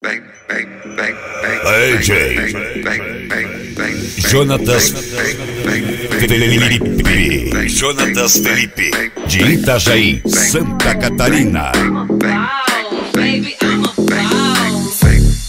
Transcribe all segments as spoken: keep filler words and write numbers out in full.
D J Jonatas Felipe, Jonatas Felipe, de Itajaí, Santa Catarina. Baby, I'm a boss.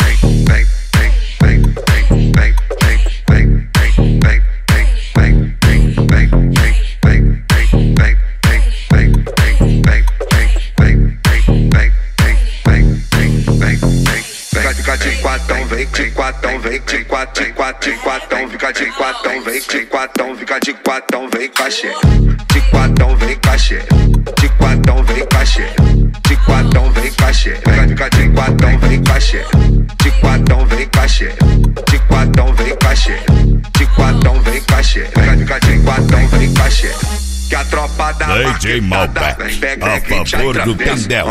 Fica de quatão, vem de quatão, vem de quatão, de quatão, de quatão, fica de quatão, vem de quatão, fica de quatão, vem cachê. De quatão, vem cachê. De quatão, vem cachê. De quatão, vem cachê. Fica de quatão, vem cachê. De quatão, vem cachê. De quatão, vem cachê. De quatão, vem cachê. Fica de quatão, vem cachê. Que a tropa da D J Malbec, a favor do Tendel.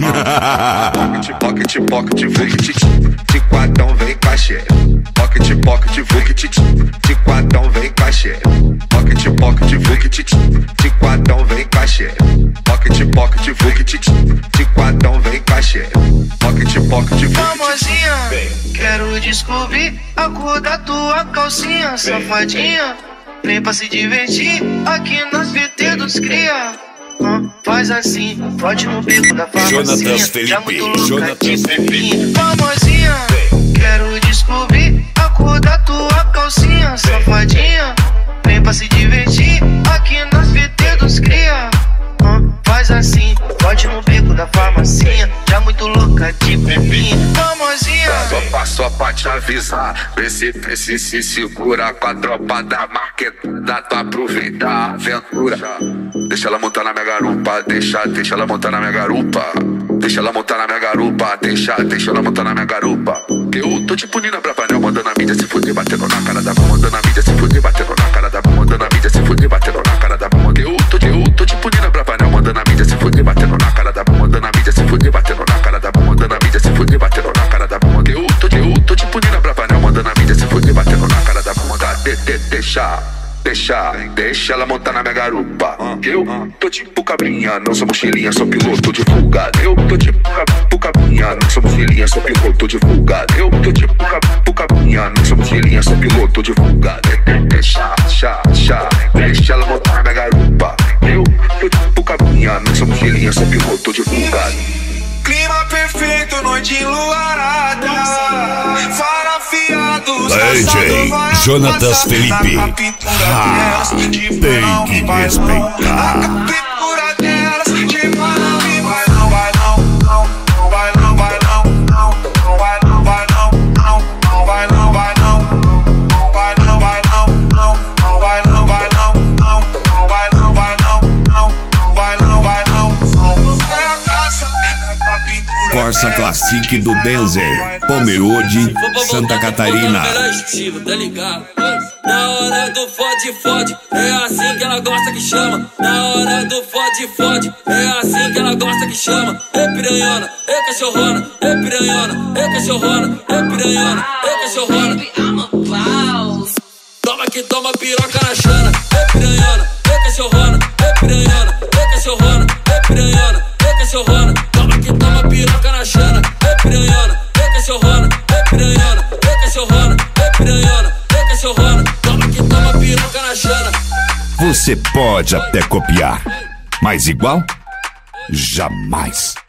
Pocket, pocket, pocket, vuket. De quatão vem cachê. Pocket, pocket, vuket. De quatão vem cachê. Pocket, pocket, vuket. De quatão vem cachê. Pocket, pocket, vuket. De quatão vem cachê. Pocket, pocket, vuket. Famosinha, quero descobrir a cor da tua calcinha, safadinha. Vem pra se divertir aqui nas V T dos cria. Hum, faz assim, pode no bico da farmacinha. Jonatas Felipe, já muito louca, Jonatas Felipe. Famosinha, quero descobrir a cor da tua calcinha, safadinha. Vem pra se divertir aqui nas V T dos cria. Hum, faz assim, pode no bico da farmacinha, já muito louca de pepinha. Famosinha, só passou pra te avisar. Vê se, vê se se segura com a tropa da marquetada. Tu aproveitar a aventura. Deixa ela montar na minha garupa. Deixa, deixa ela montar na minha garupa. Deixa ela montar na minha garupa. Deixa, deixa ela montar na minha garupa. Eu tô tipo Nina Bravanel, mandando a mídia se fuder, batendo na cara da mão. Mandando a mídia se fuder, batendo na cara da mão. Mandando a mídia se fuder, batendo na cara da mão. Eu tô, eu tô tipo Nina Bravanel, mandando a mídia se fuder, batendo na cara da mão. Mandando a mídia se fuder, batendo na cara da mão. Mandando a mídia se fuder, batendo na cara da mão. Eu tô, eu tô tipo Nina Bravanel, mandando a mídia se fuder, batendo na cara da mão. Manda de, de, deixa, deixa, deixa ela montar na minha garupa. Eu tô tipo cabrinha, não sou mochilinha, sou piloto de fuga. Eu tô tipo cabrinha, não sou mochilinha, sou piloto de fuga. Eu tô tipo cabrinha, não sou mochilinha, sou piloto de fuga. Deixa, deixa, deixa, deixa ela montar na minha garupa. Eu tô tipo cabrinha, não sou mochilinha, sou piloto de fuga. Clima perfeito, noite enluarada. Fara afiados, D J Jonatas Felipe. Ah, tem que respeitar. A captura delas, de mano e vai não, vai não, não, não vai não, vai não, não, não vai não, vai não, não, não vai não, vai não, não vai não, vai não, não, não vai não, vai não, não, não vai não, vai não, não, não vai não, vai não, é a caça, é a pintura. Corsa Classic do Denzer, Pomerode, Santa Catarina. Tá ligado? Na hora do fode, fode, é assim que ela gosta que chama. Na hora do fode, fode, é assim que ela gosta que chama. É piranhona, é cachorrona, é piranhona, é cachorrona, é piranhona, é cachorrona. Baby, I'm a boss. Toma que toma piroca na chana. É piranhona, é cachorrona, é piranhona, é cachorrona, é piranhona, é cachorrona. Toma que toma piroca na chana. É piranhona, é cachorrona, é piranhona, é cachorrona, é piranhona, é cachorrona. Toma que toma piroca na chana. Você pode até copiar, mas igual? Jamais.